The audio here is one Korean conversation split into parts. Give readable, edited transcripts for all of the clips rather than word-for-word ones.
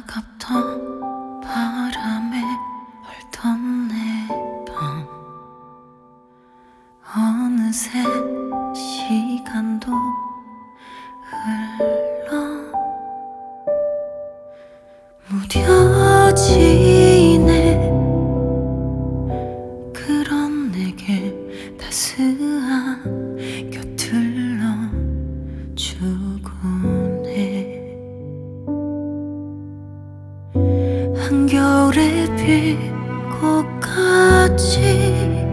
차갑던 바람에 헐던 내 밤 어느새 시간도 흘러 무뎌지네. 그런 내게 따스한 곁을 넣어주곤 해. 한겨울에 빌 꽃같이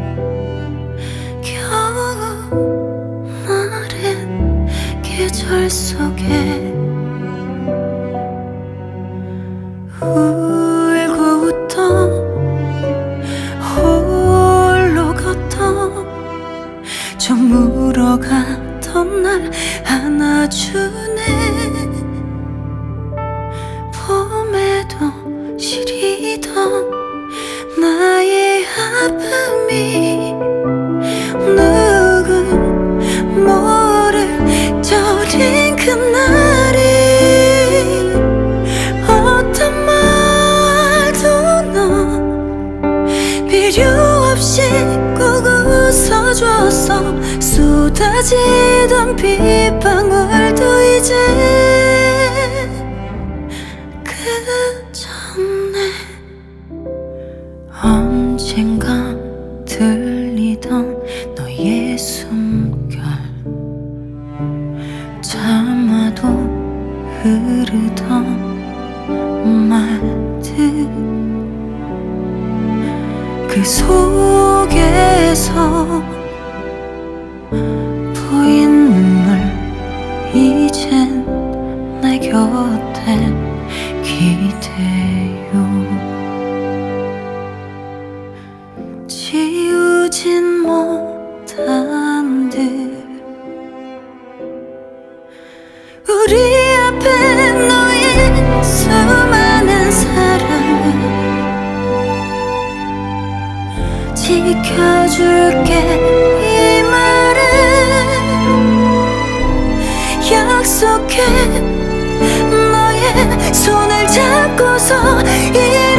겨울날엔 계절 속에 울고 웃던 홀로 걷던 저 물어가던 날 안아주네. 봄에도 시리던 나의 아픔이 누구 모를 저린 그날이 어떤 말도 넌 필요 없이 꼭 웃어줬어. 쏟아지던 빗방울도 이제 그쳤네. 언젠가 들리던 너의 숨결, 참아도 흐르던 말들, 그 속에서 보인 눈물, 이젠 내 곁에 기대요. 지우진 못한 듯 우리 앞에 너의 수많은 사랑을 지켜줄게. 이 말을 약속해. 너의 손을 잡고서